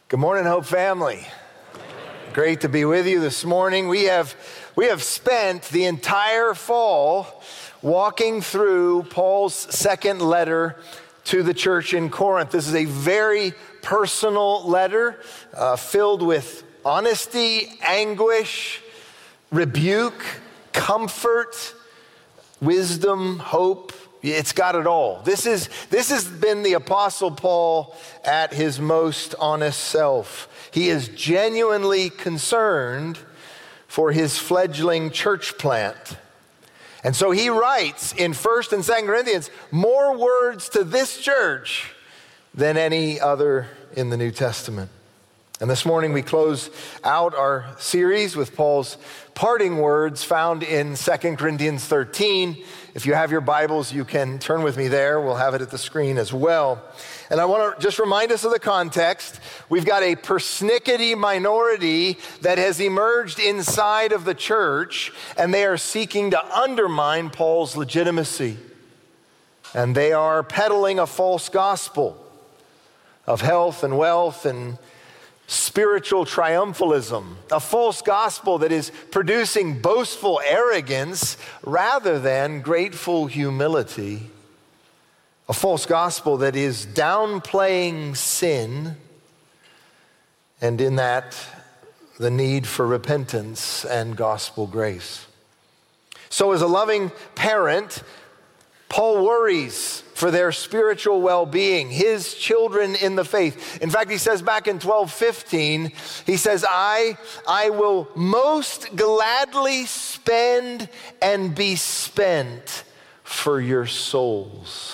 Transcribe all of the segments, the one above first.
Good morning, Hope family. Great to be with you this morning. We have spent the entire fall walking through Paul's second letter to the church in Corinth. This is a very personal letter filled with honesty, anguish, rebuke, comfort, wisdom, hope. It's got it all. This has been the Apostle Paul at his most honest self. He is genuinely concerned for his fledgling church plant. And so he writes in 1st and 2nd Corinthians more words to this church than any other in the New Testament. And this morning we close out our series with Paul's parting words found in 2 Corinthians 13. If you have your Bibles, you can turn with me there. We'll have it at the screen as well. And I want to just remind us of the context. We've got a persnickety minority that has emerged inside of the church, and they are seeking to undermine Paul's legitimacy. And they are peddling a false gospel of health and wealth and spiritual triumphalism, a false gospel that is producing boastful arrogance rather than grateful humility, a false gospel that is downplaying sin, and in that, the need for repentance and gospel grace. So as a loving parent, Paul worries for their spiritual well-being, his children in the faith. In fact, he says back in 12:15, he says, I will most gladly spend and be spent for your souls.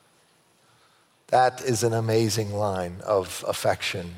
That is an amazing line of affection.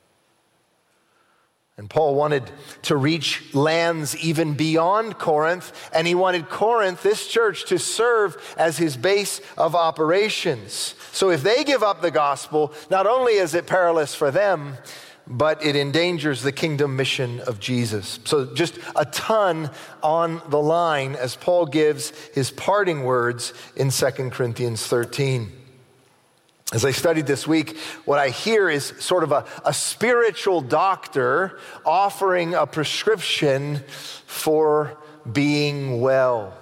And Paul wanted to reach lands even beyond Corinth, and he wanted Corinth, this church, to serve as his base of operations. So if they give up the gospel, not only is it perilous for them, but it endangers the kingdom mission of Jesus. So just a ton on the line as Paul gives his parting words in 2 Corinthians 13. As I studied this week, what I hear is sort of a spiritual doctor offering a prescription for being well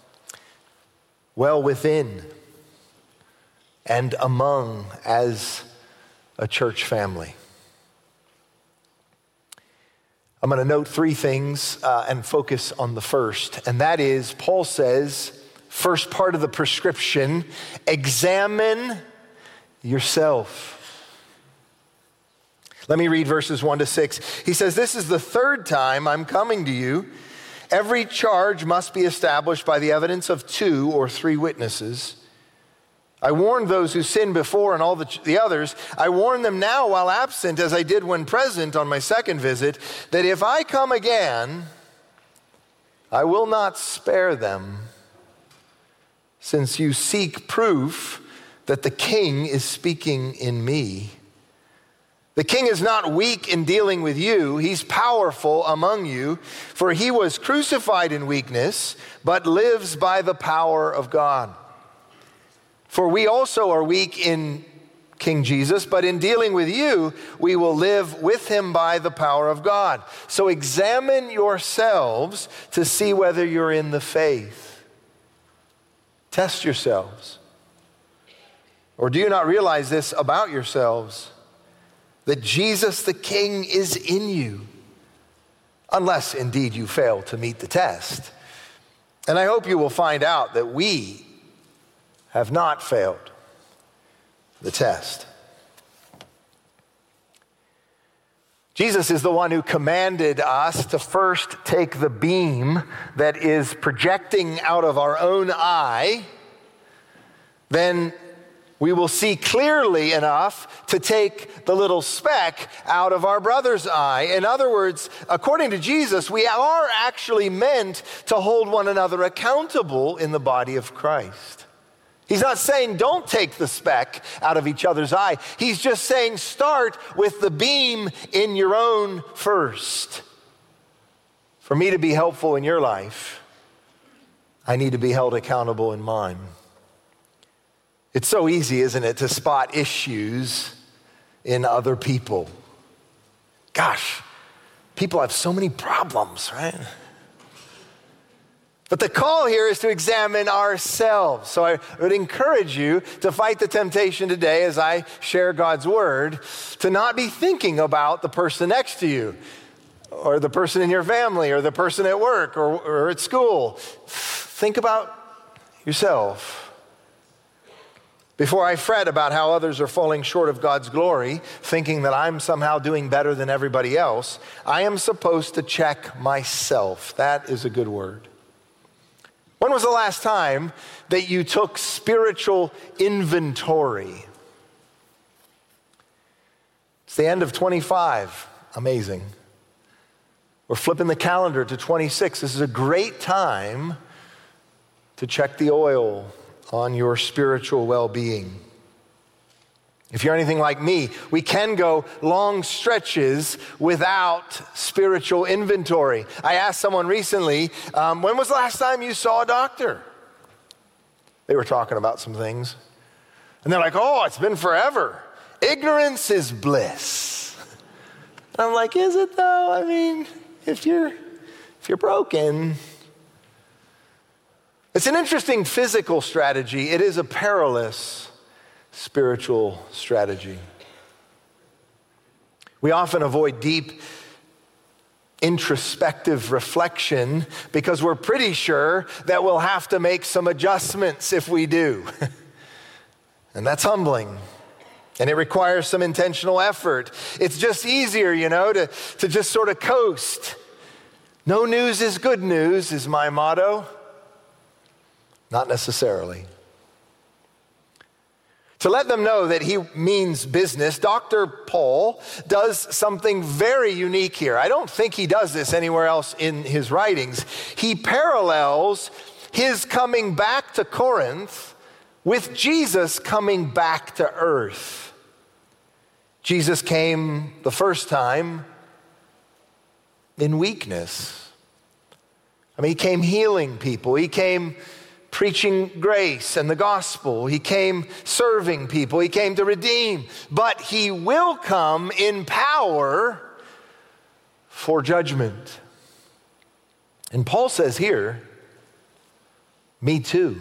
within and among as a church family. I'm going to note three things and focus on the first, and that is, Paul says, first part of the prescription, examine yourself. Let me read verses 1-6. He says, this is the third time I'm coming to you. Every charge must be established by the evidence of 2 or 3 witnesses. I warned those who sinned before and all the others. I warn them now while absent, as I did when present on my second visit, that if I come again, I will not spare them, since you seek proof that the king is speaking in me. The king is not weak in dealing with you. He's powerful among you, for he was crucified in weakness, but lives by the power of God. For we also are weak in King Jesus, but in dealing with you, we will live with him by the power of God. So examine yourselves to see whether you're in the faith. Test yourselves. Or do you not realize this about yourselves, that Jesus the King is in you, unless indeed you fail to meet the test? And I hope you will find out that we have not failed the test. Jesus is the one who commanded us to first take the beam that is projecting out of our own eye, then we will see clearly enough to take the little speck out of our brother's eye. In other words, according to Jesus, we are actually meant to hold one another accountable in the body of Christ. He's not saying don't take the speck out of each other's eye. He's just saying start with the beam in your own first. For me to be helpful in your life, I need to be held accountable in mine. It's so easy, isn't it, to spot issues in other people. Gosh, people have so many problems, right? But the call here is to examine ourselves. So I would encourage you to fight the temptation today as I share God's word to not be thinking about the person next to you or the person in your family or the person at work or at school. Think about yourself. Before I fret about how others are falling short of God's glory, thinking that I'm somehow doing better than everybody else, I am supposed to check myself. That is a good word. When was the last time that you took spiritual inventory? It's the end of 25. Amazing. We're flipping the calendar to 26. This is a great time to check the oil on your spiritual well-being. If you're anything like me, we can go long stretches without spiritual inventory. I asked someone recently, when was the last time you saw a doctor? They were talking about some things. And they're like, oh, it's been forever. Ignorance is bliss. And I'm like, is it though? I mean, if you're broken. It's an interesting physical strategy. It is a perilous spiritual strategy. We often avoid deep introspective reflection because we're pretty sure that we'll have to make some adjustments if we do. And that's humbling. And it requires some intentional effort. It's just easier, to just sort of coast. No news is good news is my motto. Not necessarily. To let them know that he means business, Dr. Paul does something very unique here. I don't think he does this anywhere else in his writings. He parallels his coming back to Corinth with Jesus coming back to earth. Jesus came the first time in weakness. He came healing people. He came preaching grace and the gospel. He came serving people. He came to redeem. But he will come in power for judgment. And Paul says here, me too.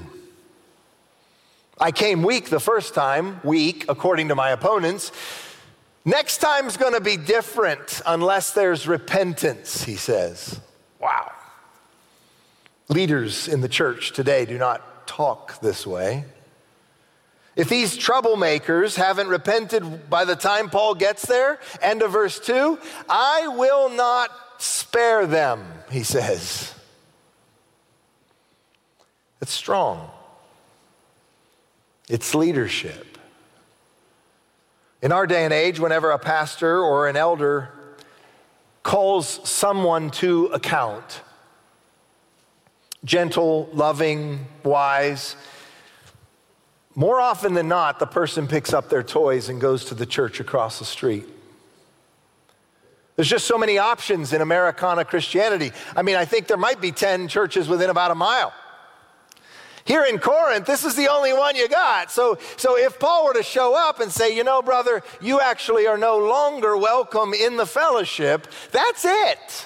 I came weak the first time, weak according to my opponents. Next time's going to be different unless there's repentance, he says. Wow. Leaders in the church today do not talk this way. If these troublemakers haven't repented by the time Paul gets there, end of verse 2, I will not spare them, he says. It's strong. It's leadership. In our day and age, whenever a pastor or an elder calls someone to account, gentle, loving, wise, more often than not, the person picks up their toys and goes to the church across the street. There's just so many options in Americana Christianity. I think there might be 10 churches within about a mile. Here in Corinth, this is the only one you got. So if Paul were to show up and say, brother, you actually are no longer welcome in the fellowship, that's it.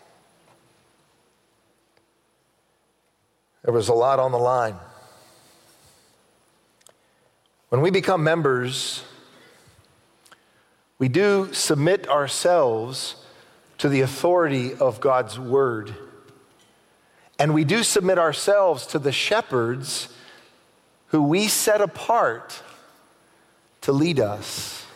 There was a lot on the line. When we become members, we do submit ourselves to the authority of God's word. And we do submit ourselves to the shepherds who we set apart to lead us.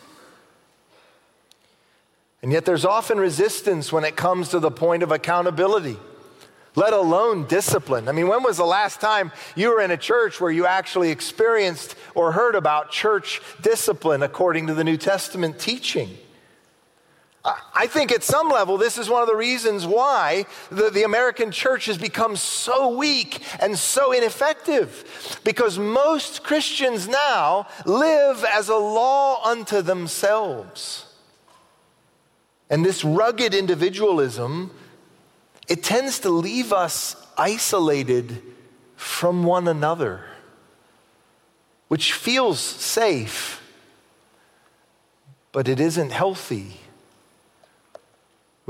And yet there's often resistance when it comes to the point of accountability, let alone discipline. When was the last time you were in a church where you actually experienced or heard about church discipline according to the New Testament teaching? I think at some level, this is one of the reasons why the American church has become so weak and so ineffective. Because most Christians now live as a law unto themselves. And this rugged individualism, it tends to leave us isolated from one another, which feels safe, but it isn't healthy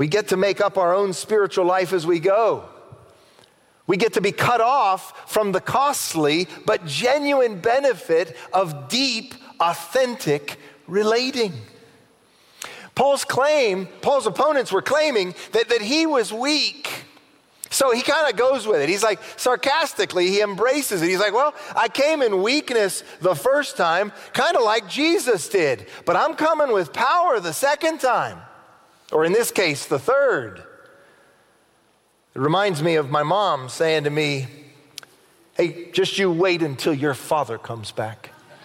We get to make up our own spiritual life as we go. We get to be cut off from the costly but genuine benefit of deep, authentic relating. Paul's opponents were claiming that he was weak. So he kind of goes with it. He's like, sarcastically, he embraces it. He's like, well, I came in weakness the first time, kind of like Jesus did. But I'm coming with power the second time. Or in this case, the third. It reminds me of my mom saying to me, hey, just you wait until your father comes back.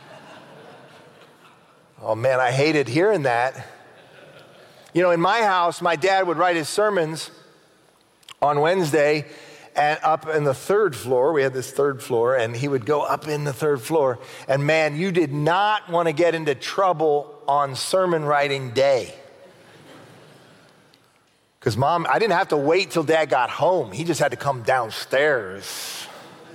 Oh man, I hated hearing that. You know, in my house, my dad would write his sermons on Wednesday and up in the third floor. We had this third floor, and he would go up in the third floor. And man, you did not want to get into trouble on sermon writing day. Because Mom, I didn't have to wait till Dad got home. He just had to come downstairs.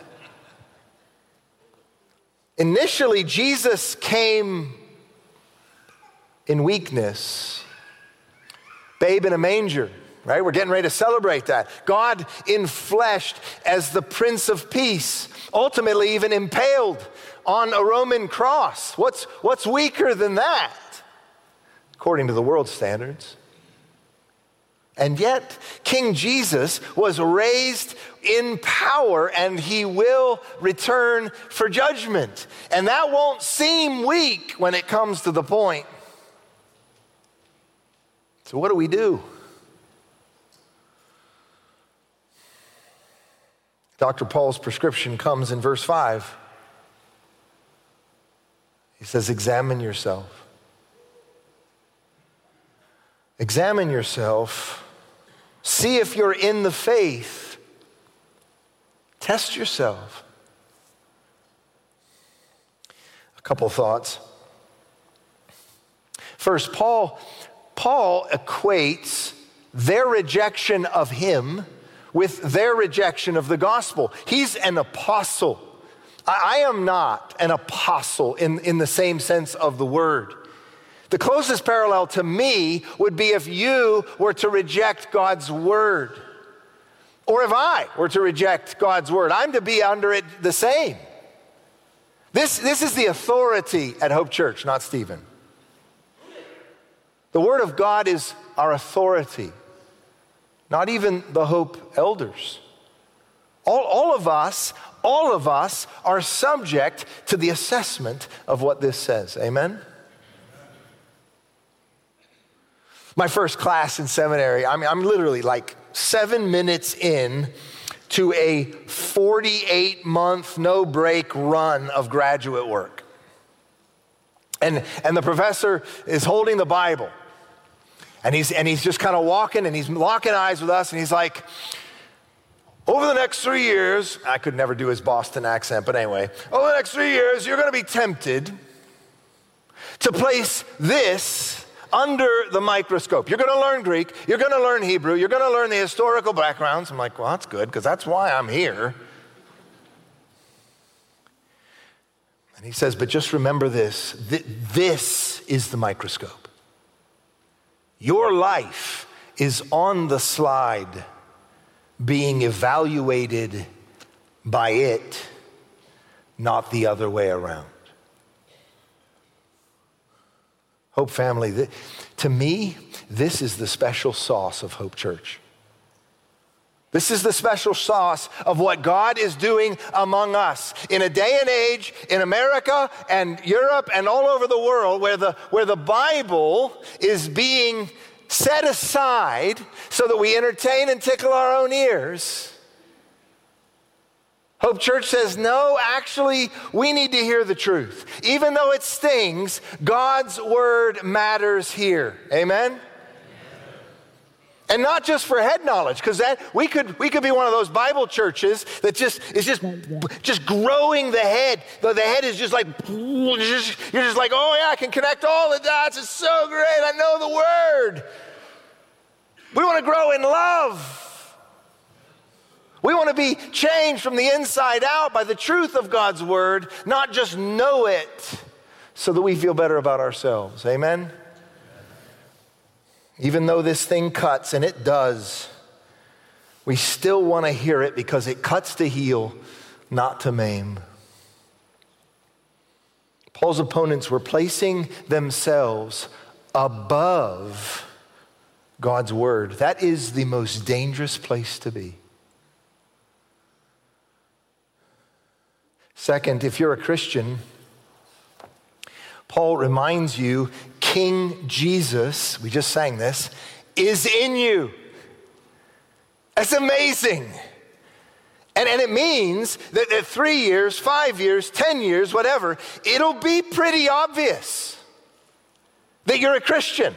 Initially, Jesus came in weakness. Babe in a manger, right? We're getting ready to celebrate that. God infleshed as the Prince of Peace, ultimately even impaled on a Roman cross. What's weaker than that, according to the world's standards? And yet, King Jesus was raised in power, and he will return for judgment. And that won't seem weak when it comes to the point. So what do we do? Dr. Paul's prescription comes in verse 5. He says, examine yourself. Examine yourself. See if you're in the faith. Test yourself. A couple thoughts. First, Paul equates their rejection of him with their rejection of the gospel. He's an apostle. I am not an apostle in the same sense of the word. The closest parallel to me would be if you were to reject God's word, or if I were to reject God's word. I'm to be under it the same. This is the authority at Hope Church, not Stephen. The word of God is our authority, not even the Hope elders. All of us are subject to the assessment of what this says. Amen? My first class in seminary, I'm literally like 7 minutes in to a 48-month no-break run of graduate work. And the professor is holding the Bible. And he's just kind of walking, and he's locking eyes with us, and he's like, over the next 3 years, I could never do his Boston accent, but anyway, over the next 3 years, you're going to be tempted to place this under the microscope. You're going to learn Greek, you're going to learn Hebrew, you're going to learn the historical backgrounds. I'm like, well, that's good, because that's why I'm here. And he says, but just remember this. This is the microscope. Your life is on the slide, being evaluated by it, not the other way around. Hope family, to me, this is the special sauce of Hope Church. This is the special sauce of what God is doing among us in a day and age in America and Europe and all over the world where the Bible is being set aside so that we entertain and tickle our own ears. Hope Church says, no, actually, we need to hear the truth. Even though it stings, God's word matters here. Amen? And not just for head knowledge, because that we could be one of those Bible churches that is just growing the head. The head is just like, you're just like, oh yeah, I can connect all the dots. It's so great. I know the word. We want to grow in love. We want to be changed from the inside out by the truth of God's word, not just know it so that we feel better about ourselves. Amen? Even though this thing cuts, and it does, we still want to hear it because it cuts to heal, not to maim. Paul's opponents were placing themselves above God's word. That is the most dangerous place to be. Second, if you're a Christian, Paul reminds you, King Jesus, we just sang this, is in you. That's amazing. And it means that 3 years, 5 years, 10 years, whatever, it'll be pretty obvious that you're a Christian.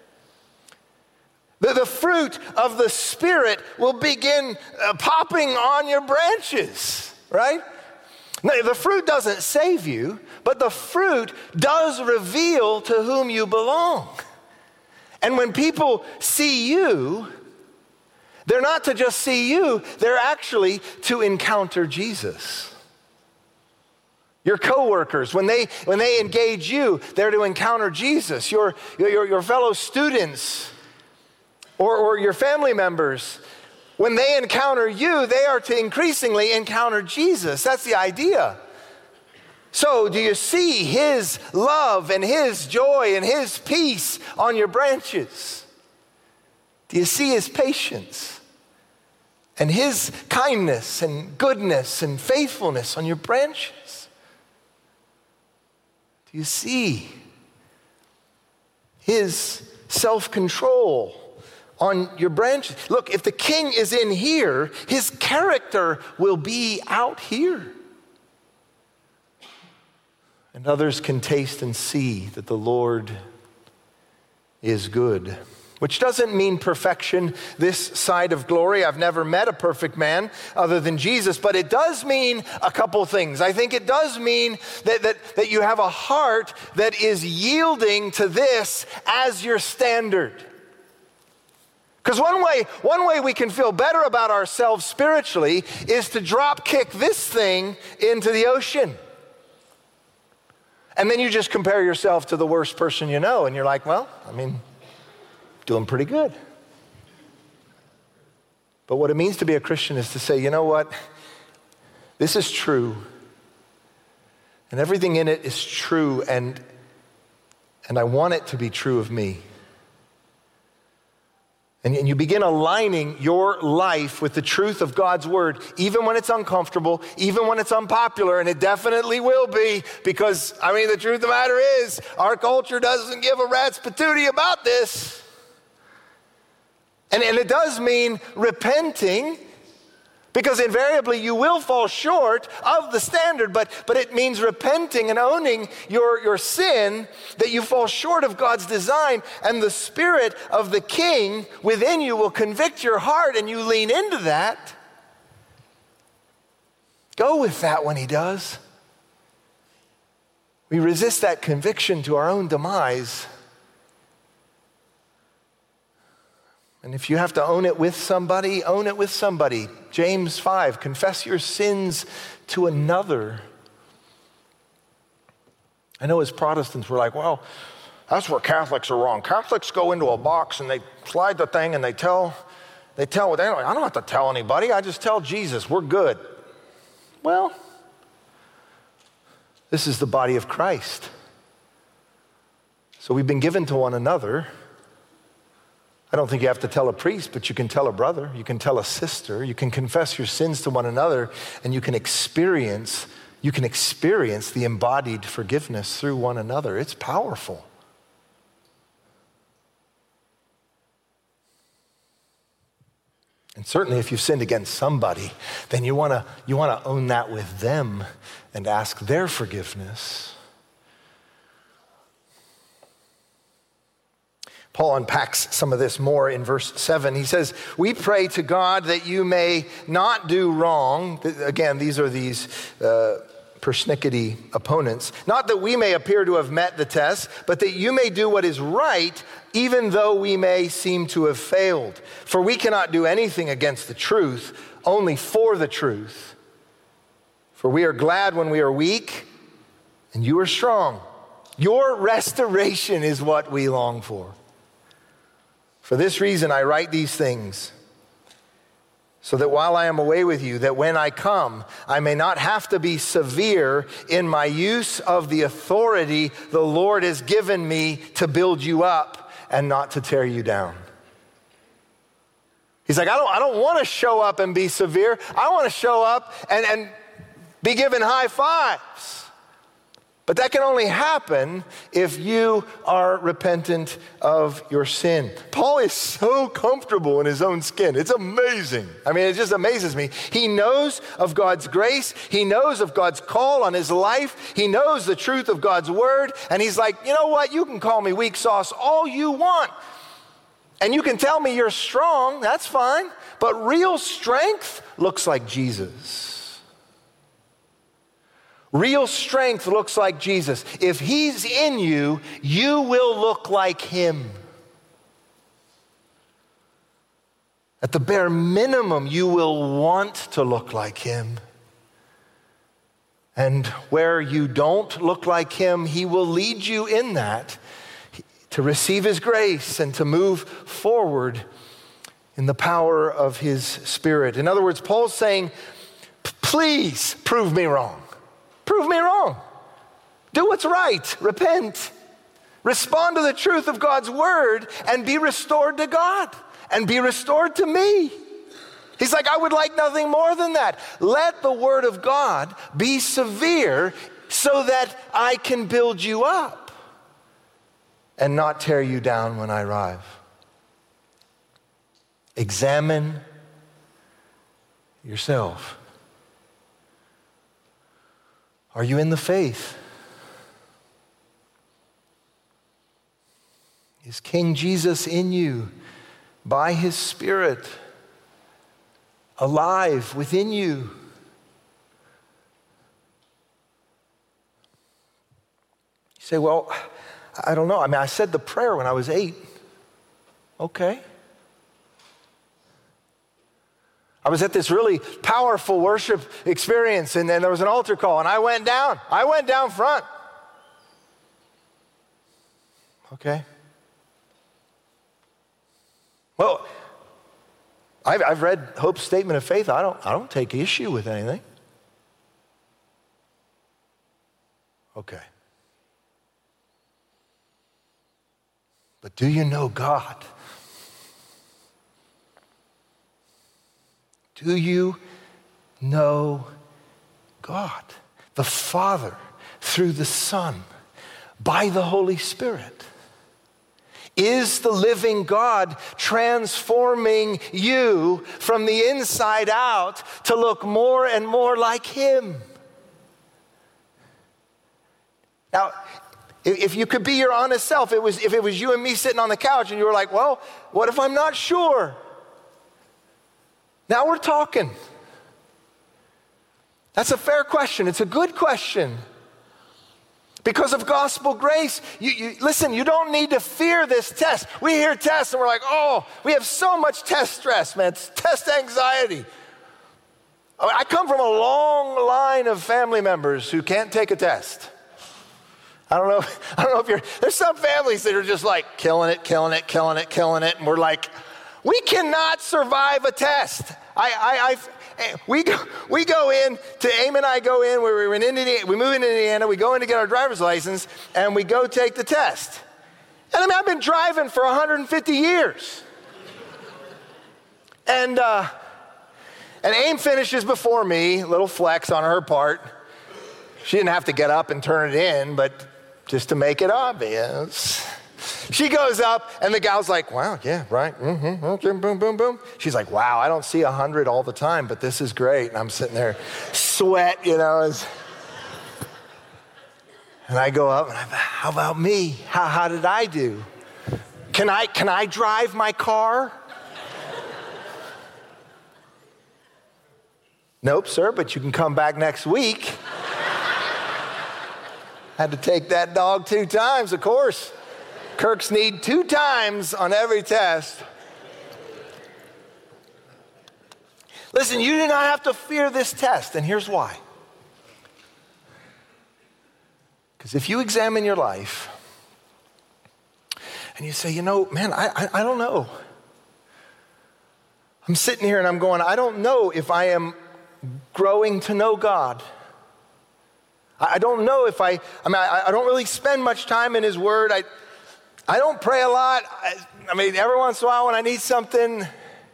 The fruit of the Spirit will begin popping on your branches, right? Now, the fruit doesn't save you, but the fruit does reveal to whom you belong. And when people see you, they're not to just see you, they're actually to encounter Jesus. Your coworkers, when they engage you, they're to encounter Jesus. Your fellow students or your family members, when they encounter you, they are to increasingly encounter Jesus. That's the idea. So do you see his love and his joy and his peace on your branches? Do you see his patience and his kindness and goodness and faithfulness on your branches? Do you see his self-control on your branches? Look, if the king is in here, his character will be out here. And others can taste and see that the Lord is good. Which doesn't mean perfection this side of glory. I've never met a perfect man other than Jesus, but it does mean a couple things. I think it does mean that you have a heart that is yielding to this as your standard. Because one way we can feel better about ourselves spiritually is to drop kick this thing into the ocean. And then you just compare yourself to the worst person you know, and you're like, well, doing pretty good. But what it means to be a Christian is to say, you know what? This is true. And everything in it is true, and I want it to be true of me. And you begin aligning your life with the truth of God's word, even when it's uncomfortable, even when it's unpopular, and it definitely will be, because, the truth of the matter is, our culture doesn't give a rat's patootie about this. And it does mean repenting, because invariably you will fall short of the standard, but it means repenting and owning your sin, that you fall short of God's design, and the Spirit of the King within you will convict your heart, and you lean into that. Go with that when he does. We resist that conviction to our own demise. And if you have to own it with somebody, own it with somebody. James 5, confess your sins to another. I know as Protestants we're like, well, that's where Catholics are wrong. Catholics go into a box and they slide the thing and they tell I don't have to tell anybody, I just tell Jesus, we're good. Well, this is the body of Christ. So we've been given to one another. I don't think you have to tell a priest, but you can tell a brother, you can tell a sister, you can confess your sins to one another, and you can experience the embodied forgiveness through one another. It's powerful. And certainly if you've sinned against somebody, then you want to own that with them and ask their forgiveness. Paul unpacks some of this more in verse 7. He says, we pray to God that you may not do wrong. Again, these are these persnickety opponents. Not that we may appear to have met the test, but that you may do what is right, even though we may seem to have failed. For we cannot do anything against the truth, only for the truth. For we are glad when we are weak, and you are strong. Your restoration is what we long for. For this reason I write these things, so that while I am away with you, that when I come, I may not have to be severe in my use of the authority the Lord has given me to build you up and not to tear you down. He's like, I don't want to show up and be severe. I want to show up and be given high fives. But that can only happen if you are repentant of your sin. Paul is so comfortable in his own skin. It's amazing. I mean, it just amazes me. He knows of God's grace. He knows of God's call on his life. He knows the truth of God's word. And he's like, you know what? You can call me weak sauce all you want. And you can tell me you're strong. That's fine. But real strength looks like Jesus. Real strength looks like Jesus. If he's in you, you will look like him. At the bare minimum, you will want to look like him. And where you don't look like him, he will lead you in that to receive his grace and to move forward in the power of his Spirit. In other words, Paul's saying, please prove me wrong. Prove me wrong. Do what's right. Repent. Respond to the truth of God's word and be restored to God and be restored to me. He's like, I would like nothing more than that. Let the word of God be severe so that I can build you up and not tear you down when I arrive. Examine yourself. Are you in the faith? Is King Jesus in you by his Spirit, alive within you? You say, well, I don't know. I mean, I said the prayer when I was 8. Okay. I was at this really powerful worship experience, and then there was an altar call, and I went down. I went down front. Okay. Well, I've read Hope's statement of faith. I don't take issue with anything. Okay. But do you know God? Do you know God, the Father, through the Son, by the Holy Spirit? Is the living God transforming you from the inside out to look more and more like him? Now, if you could be your honest self, if it was you and me sitting on the couch and you were like, well, what if I'm not sure? Now we're talking. That's a fair question. It's a good question. Because of gospel grace, listen, you don't need to fear this test. We hear tests and we're like, oh, we have so much test stress, man. It's test anxiety. I come from a long line of family members who can't take a test. I don't know if there's some families that are just like killing it. And we're like, we cannot survive a test. We go in to Aim and I go in. We're in Indiana. We move into Indiana. We go in to get our driver's license, and we go take the test. And I mean, I've been driving for 150 years, and Aim finishes before me. Little flex on her part. She didn't have to get up and turn it in, but just to make it obvious. She goes up, and the gal's like, wow, yeah, right, okay, boom, boom, boom. She's like, wow, I don't see 100 all the time, but this is great. And I'm sitting there, sweat, and I go up, and how about me? How did I do? Can I drive my car? Nope, sir, but you can come back next week. Had to take that dog 2 times, of course. Kirks need 2 times on every test. Listen, you do not have to fear this test, and here's why. Because if you examine your life And you say, man, I don't know. I'm sitting here and I'm going, I don't know if I am growing to know God. I don't know if I don't really spend much time in his word. I don't pray a lot. Every once in a while when I need something,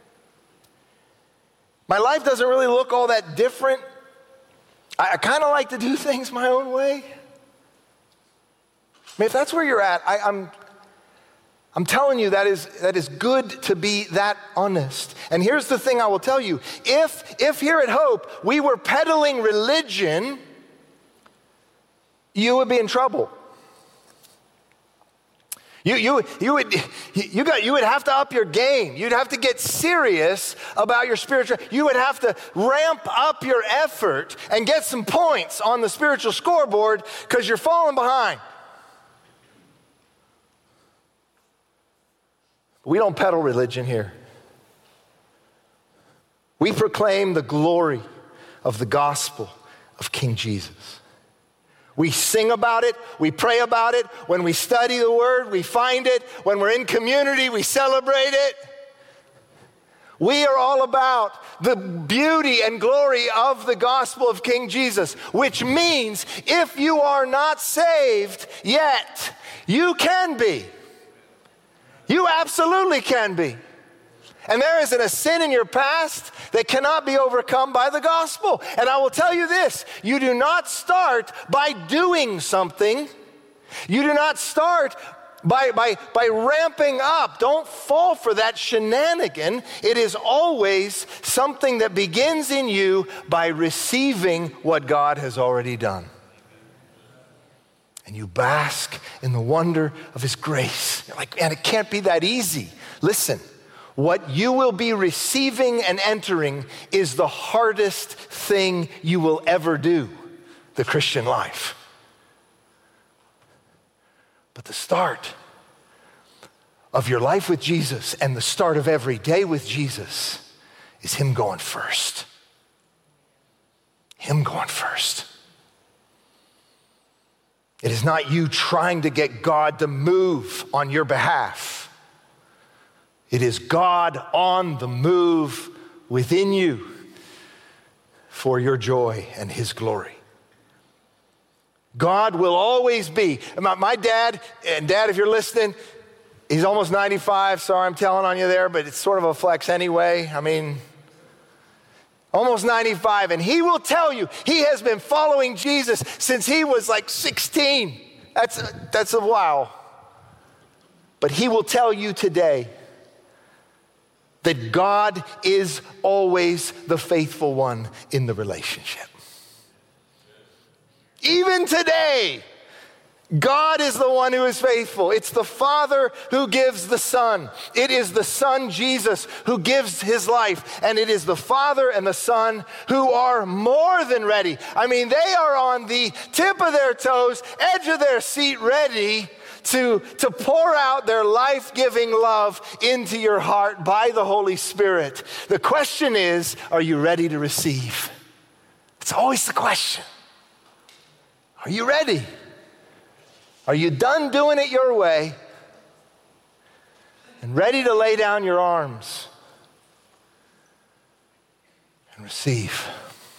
my life doesn't really look all that different. I kind of like to do things my own way. If that's where you're at, I'm telling you that is good to be that honest. And here's the thing I will tell you. If here at Hope we were peddling religion, you would be in trouble. You would have to up your game. You'd have to get serious about your spiritual. You would have to ramp up your effort and get some points on the spiritual scoreboard because you're falling behind. We don't peddle religion here. We proclaim the glory of the gospel of King Jesus. We sing about it, we pray about it. When we study the word, we find it. When we're in community, we celebrate it. We are all about the beauty and glory of the gospel of King Jesus, which means if you are not saved yet, you can be. You absolutely can be. And there isn't a sin in your past that cannot be overcome by the gospel. And I will tell you this, you do not start by doing something. You do not start by ramping up. Don't fall for that shenanigan. It is always something that begins in you by receiving what God has already done. And you bask in the wonder of his grace. You're like, man, it can't be that easy. Listen. What you will be receiving and entering is the hardest thing you will ever do, the Christian life. But the start of your life with Jesus and the start of every day with Jesus is him going first. Him going first. It is not you trying to get God to move on your behalf. It is God on the move within you for your joy and his glory. God will always be. My dad, and Dad, if you're listening, he's almost 95. Sorry, I'm telling on you there, but it's sort of a flex anyway. Almost 95. And he will tell you he has been following Jesus since he was like 16. That's a wow. But he will tell you today that God is always the faithful one in the relationship. Even today, God is the one who is faithful. It's the Father who gives the Son. It is the Son, Jesus, who gives his life. And it is the Father and the Son who are more than ready. They are on the tip of their toes, edge of their seat, ready to pour out their life-giving love into your heart by the Holy Spirit. The question is, are you ready to receive? It's always the question. Are you ready? Are you done doing it your way and ready to lay down your arms and receive?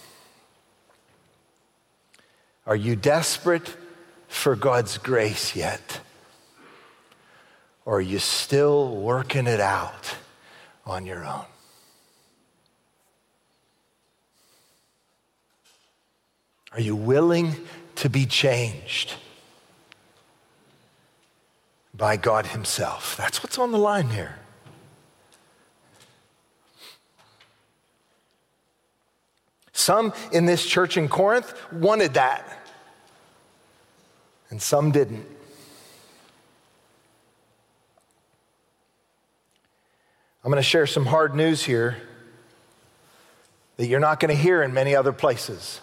Are you desperate for God's grace yet? Or are you still working it out on your own? Are you willing to be changed by God himself? That's what's on the line here. Some in this church in Corinth wanted that, and some didn't. I'm going to share some hard news here that you're not going to hear in many other places.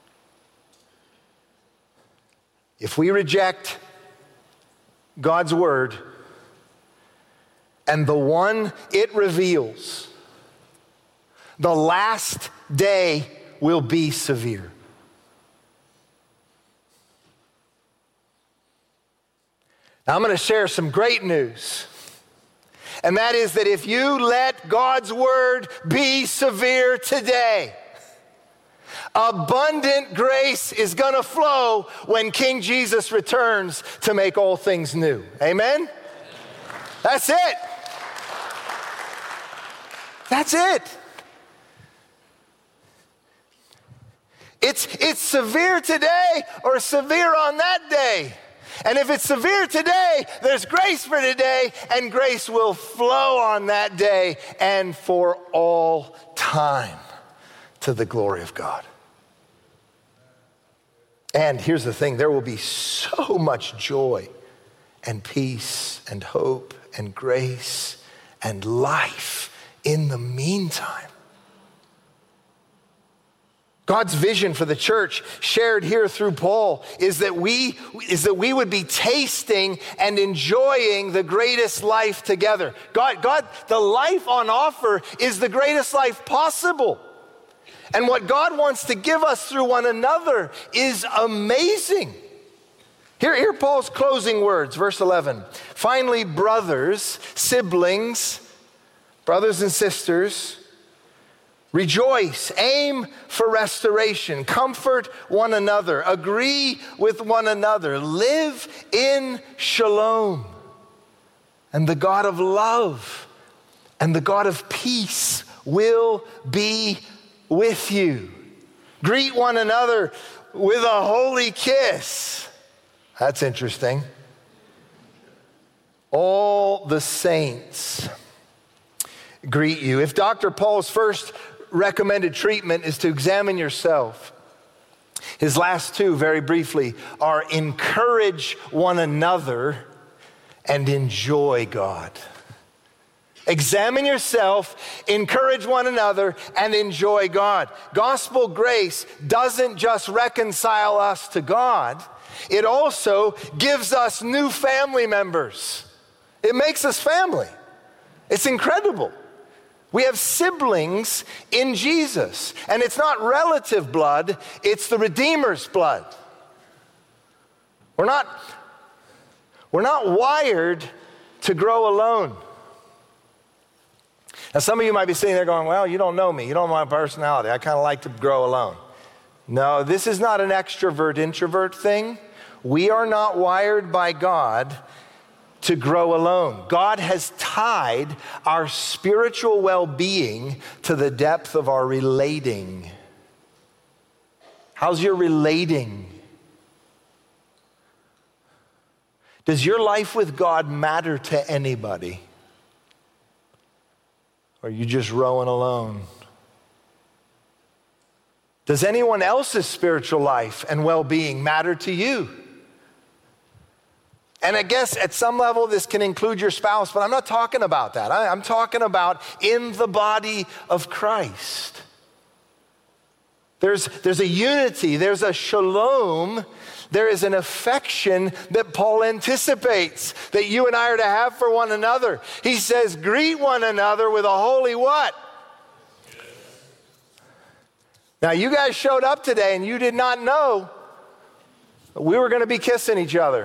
If we reject God's word and the one it reveals, the last day will be severe. I'm going to share some great news. And that is that if you let God's word be severe today, abundant grace is going to flow when King Jesus returns to make all things new. Amen? That's it. That's it. It's severe today or severe on that day. And if it's severe today, there's grace for today, and grace will flow on that day and for all time to the glory of God. And here's the thing, there will be so much joy and peace and hope and grace and life in the meantime. God's vision for the church shared here through Paul is that we would be tasting and enjoying the greatest life together. God, the life on offer is the greatest life possible. And what God wants to give us through one another is amazing. Here Paul's closing words, verse 11. Finally, brothers, siblings, brothers and sisters, rejoice, aim for restoration, comfort one another, agree with one another, live in shalom. And the God of love and the God of peace will be with you. Greet one another with a holy kiss. That's interesting. All the saints greet you. If Dr. Paul's first recommended treatment is to examine yourself, his last two, very briefly, are encourage one another and enjoy God. Examine yourself, encourage one another, and enjoy God. Gospel grace doesn't just reconcile us to God, it also gives us new family members. It makes us family. It's incredible. We have siblings in Jesus, and it's not relative blood, it's the Redeemer's blood. We're not wired to grow alone. Now, some of you might be sitting there going, well, you don't know me. You don't know my personality. I kind of like to grow alone. No, this is not an extrovert-introvert thing. We are not wired by God to grow alone. God has tied our spiritual well-being to the depth of our relating. How's your relating? Does your life with God matter to anybody? Or are you just rowing alone? Does anyone else's spiritual life and well-being matter to you? And I guess at some level this can include your spouse, but I'm not talking about that. I'm talking about in the body of Christ. There's a unity, there's a shalom, there is an affection that Paul anticipates that you and I are to have for one another. He says, greet one another with a holy what? Now you guys showed up today and you did not know we were going to be kissing each other.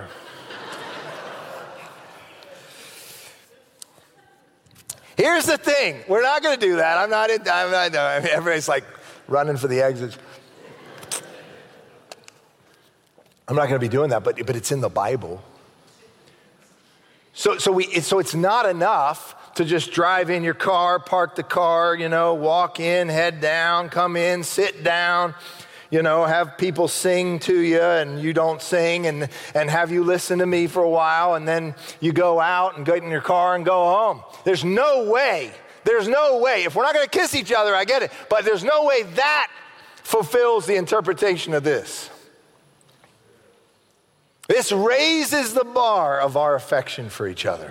Here's the thing. We're not going to do that. I'm not. Everybody's like running for the exits. I'm not going to be doing that, but it's in the Bible. So it's not enough to just drive in your car, park the car, walk in, head down, come in, sit down, have people sing to you and you don't sing and have you listen to me for a while and then you go out and get in your car and go home. There's no way. If we're not going to kiss each other, I get it, but there's no way that fulfills the interpretation of this. This raises the bar of our affection for each other.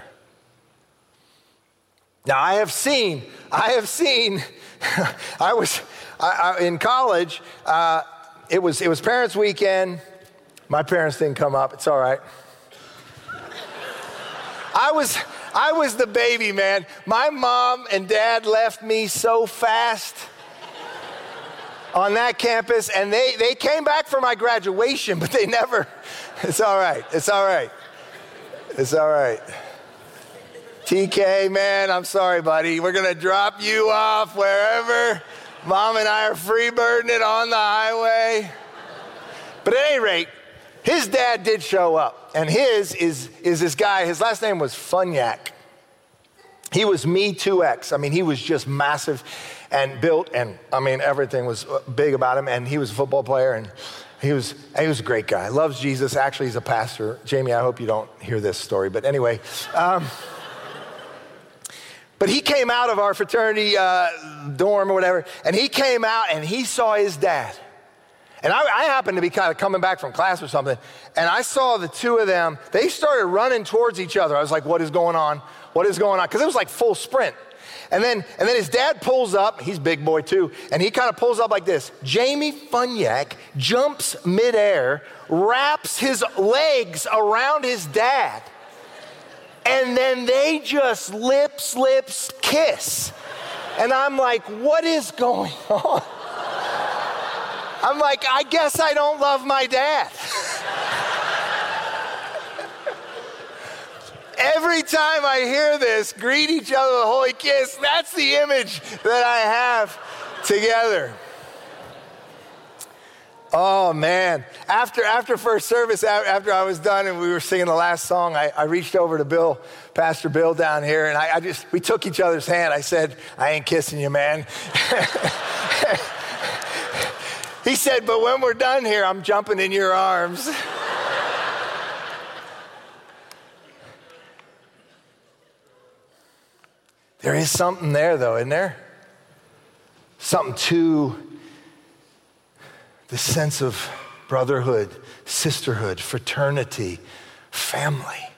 Now, I have seen, I was in college, it was parents' weekend. My parents didn't come up, it's all right. I was the baby, man. My mom and dad left me so fast on that campus, and they came back for my graduation, but they never, it's all right. It's all right. TK, man, I'm sorry, buddy. We're going to drop you off wherever. Mom and I are freebirding it on the highway. But at any rate, his dad did show up. And his is this guy, his last name was Funyak. He was me 2X. I mean, he was just massive and built, and I mean, everything was big about him. And he was a football player, and he was a great guy. Loves Jesus. Actually, he's a pastor. Jamie, I hope you don't hear this story. But anyway, but he came out of our fraternity dorm or whatever, and he came out and he saw his dad. And I happened to be kind of coming back from class or something, and I saw the two of them. They started running towards each other. I was like, what is going on? What is going on? Because it was like full sprint. And then his dad pulls up. He's a big boy too. And he kind of pulls up like this. Jamie Funyak jumps midair, wraps his legs around his dad. And then they just lips kiss. And I'm like, what is going on? I'm like, I guess I don't love my dad. Every time I hear this, greet each other with a holy kiss, that's the image that I have together. Oh, man. After first service, after I was done and we were singing the last song, I reached over to Bill, Pastor Bill down here, and we took each other's hand. I said, I ain't kissing you, man. He said, but when we're done here, I'm jumping in your arms. There is something there, though, isn't there? Something to the sense of brotherhood, sisterhood, fraternity, family.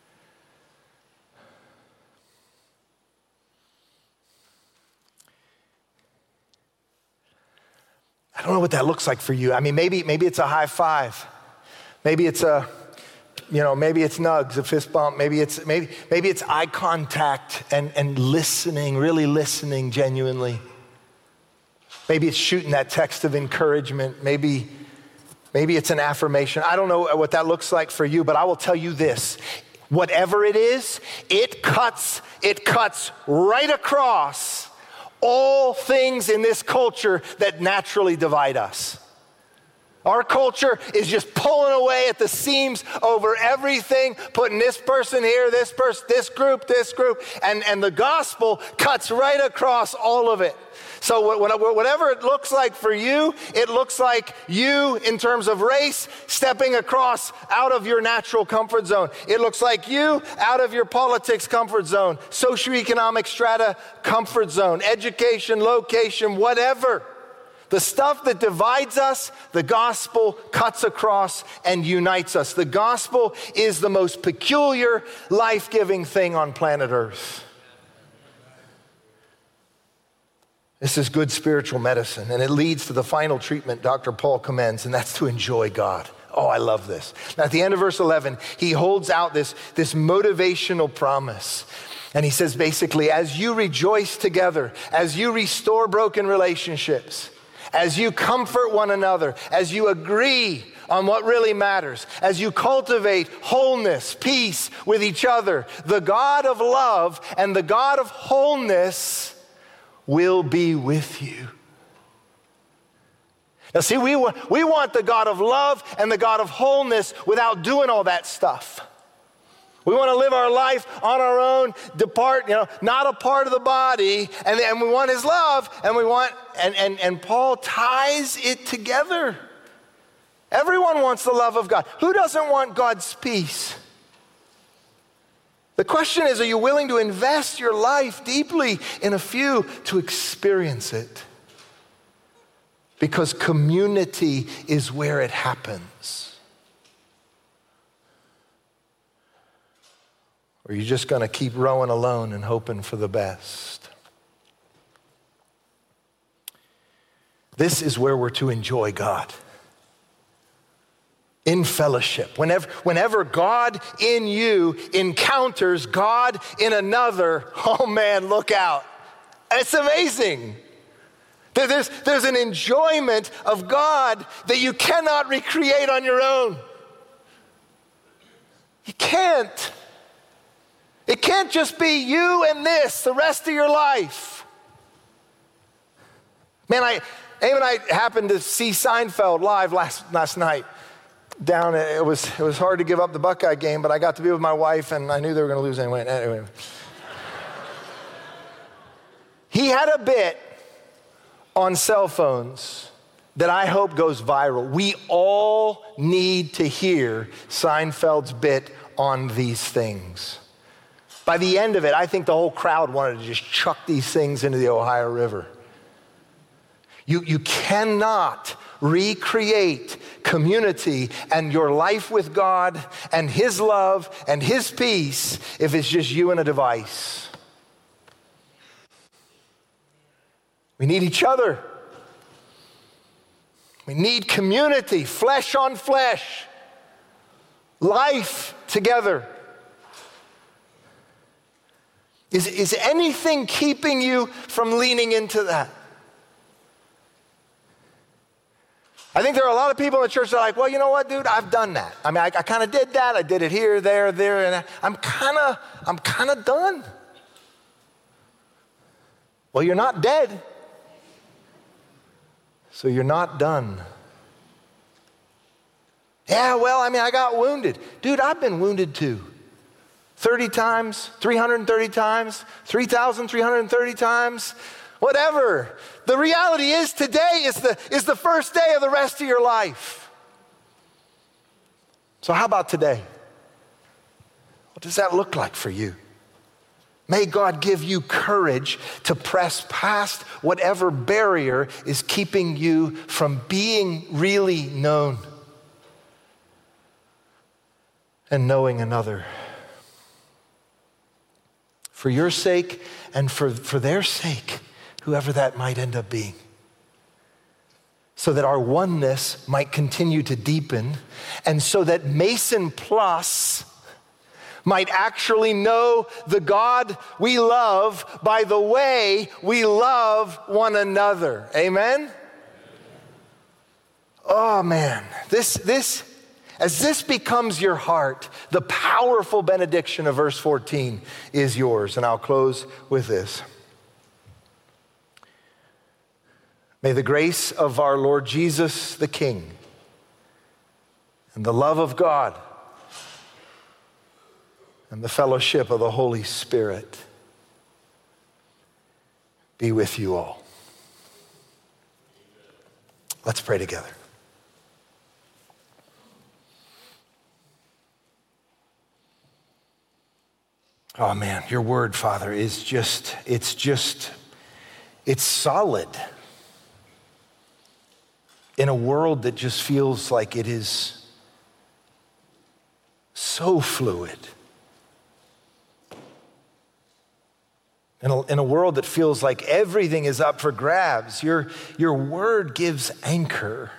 I don't know what that looks like for you. I mean, maybe it's a high five. Maybe it's maybe it's nugs, a fist bump. Maybe it's eye contact and listening, really listening genuinely. Maybe it's shooting that text of encouragement. Maybe it's an affirmation. I don't know what that looks like for you, but I will tell you this. Whatever it is, it cuts right across all things in this culture that naturally divide us. Our culture is just pulling away at the seams over everything, putting this person here, this person, this group, and the gospel cuts right across all of it. So whatever it looks like for you, it looks like you, in terms of race, stepping across out of your natural comfort zone. It looks like you out of your politics comfort zone, socioeconomic strata comfort zone, education, location, whatever. The stuff that divides us, the gospel cuts across and unites us. The gospel is the most peculiar, life-giving thing on planet Earth. This is good spiritual medicine, and it leads to the final treatment Dr. Paul commends, and that's to enjoy God. Oh, I love this. Now, at the end of verse 11, he holds out this motivational promise. And he says basically, as you rejoice together, as you restore broken relationships, as you comfort one another, as you agree on what really matters, as you cultivate wholeness, peace with each other, the God of love and the God of wholeness will be with you. Now see, we want the God of love and the God of wholeness without doing all that stuff. We want to live our life on our own, not a part of the body, and we want his love, and Paul ties it together. Everyone wants the love of God. Who doesn't want God's peace? The question is, are you willing to invest your life deeply in a few to experience it? Because community is where it happens. Or are you just going to keep rowing alone and hoping for the best? This is where we're to enjoy God. In fellowship. Whenever God in you encounters God in another, oh man, look out. It's amazing. There's an enjoyment of God that you cannot recreate on your own. You can't. It can't just be you and this the rest of your life. Man, Abe and I happened to see Seinfeld live last night. Down, it was hard to give up the Buckeye game, but I got to be with my wife, and I knew they were going to lose anyway. He had a bit on cell phones that I hope goes viral. We all need to hear Seinfeld's bit on these things. By the end of it, I think the whole crowd wanted to just chuck these things into the Ohio River. You cannot recreate community and your life with God and His love and His peace if it's just you and a device. We need each other. We need community, flesh on flesh, life together. Is anything keeping you from leaning into that? I think there are a lot of people in the church that are like, well, you know what, dude, I've done that. I mean, I kind of did that. I did it here, there, and I'm kind of done. Well, you're not dead. So you're not done. Yeah, well, I mean, I got wounded. Dude, I've been wounded too. 30 times, 330 times, 3,330 times, whatever. The reality is today is the first day of the rest of your life. So how about today? What does that look like for you? May God give you courage to press past whatever barrier is keeping you from being really known and knowing another. For your sake and for their sake, whoever that might end up being. So that our oneness might continue to deepen, and so that Mason Plus might actually know the God we love by the way we love one another. Amen? Oh man, as this becomes your heart, the powerful benediction of verse 14 is yours. And I'll close with this. May the grace of our Lord Jesus the King and the love of God and the fellowship of the Holy Spirit be with you all. Let's pray together. Oh man, your word, Father, is it's solid in a world that just feels like it is so fluid. In a world that feels like everything is up for grabs, your word gives anchor.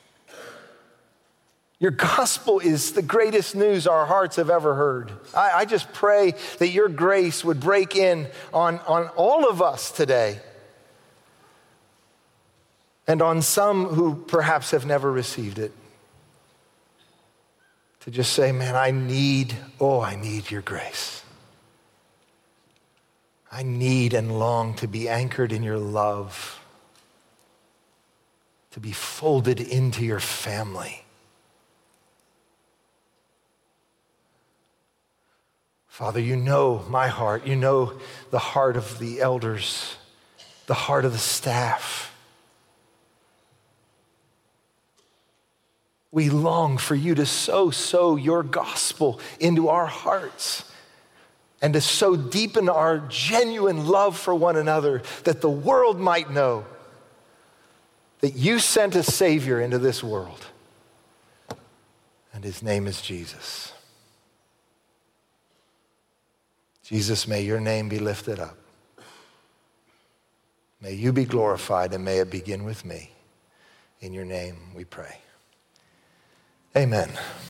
Your gospel is the greatest news our hearts have ever heard. I just pray that your grace would break in on all of us today, and on some who perhaps have never received it, to just say, man, I need your grace. I need and long to be anchored in your love, to be folded into your family. Father, you know my heart. You know the heart of the elders, the heart of the staff. We long for you to sow your gospel into our hearts, and to so deepen our genuine love for one another that the world might know that you sent a Savior into this world, and his name is Jesus. Jesus, may your name be lifted up. May you be glorified, and may it begin with me. In your name we pray. Amen.